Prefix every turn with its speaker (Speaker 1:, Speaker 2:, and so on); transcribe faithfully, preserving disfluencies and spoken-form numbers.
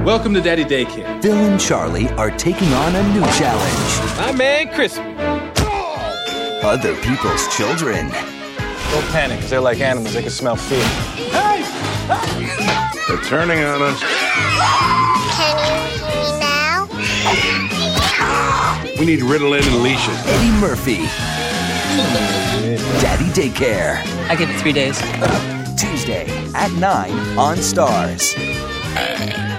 Speaker 1: Welcome to Daddy Daycare.
Speaker 2: Phil and Charlie are taking on a new challenge.
Speaker 1: My man, Crispy.
Speaker 2: Other people's children.
Speaker 3: Don't panic, because they're like animals. They can smell fear.
Speaker 4: Hey!
Speaker 5: They're turning on us.
Speaker 6: Can you hear me now?
Speaker 5: We need Ritalin and leashes.
Speaker 2: Eddie Murphy. Daddy Daycare.
Speaker 7: I give it three days.
Speaker 2: Tuesday at nine on Stars.